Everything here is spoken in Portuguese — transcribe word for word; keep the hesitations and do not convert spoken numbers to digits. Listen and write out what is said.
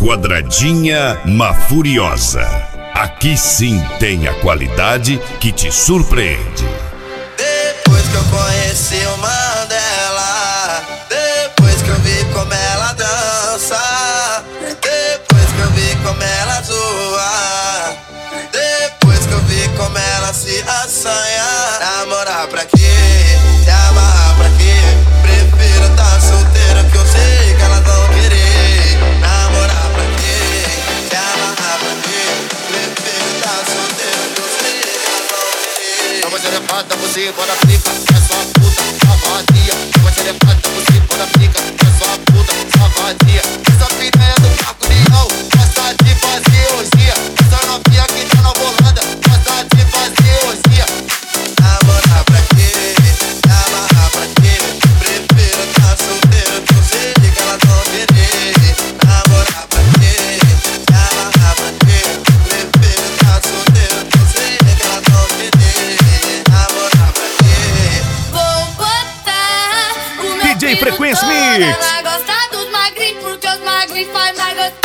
Quadradinha Mafuriosa. Aqui sim tem a qualidade que te surpreende. Depois que eu conheci o Mandela, depois que eu vi como ela dança, depois que eu vi como ela zoa, depois que eu vi como ela se assanha. Namorar pra quê? Se amarrar pra quê? Prefiro tá solteira que eu sei que ela não querer. Namorar pra quê? Se amarrar pra quê? Prefiro tá solteira que eu sei que ela não querer. Chama de levanta, você bora pica, é só puta, safadinha. Chama de levanta, você bora pica, é só puta, safadinha. Essa piranha do Marco Leão, gosta de fazer orgia. Essa novinha que tá na bolada, gosta de fazer orgia. Namorar pra quê? Amarrar pra quê? Prefiro tá solteiro que eu sei que ela não querer. Namorar pra quê? Amarrar pra quê? Prefiro tá solteiro que eu sei que ela não querer. Namorar pra quê? Vou botar o meu D J filho Frequência todo. Mix. Ela gosta dos magrinhos porque os magrinhos faz mais gostoso.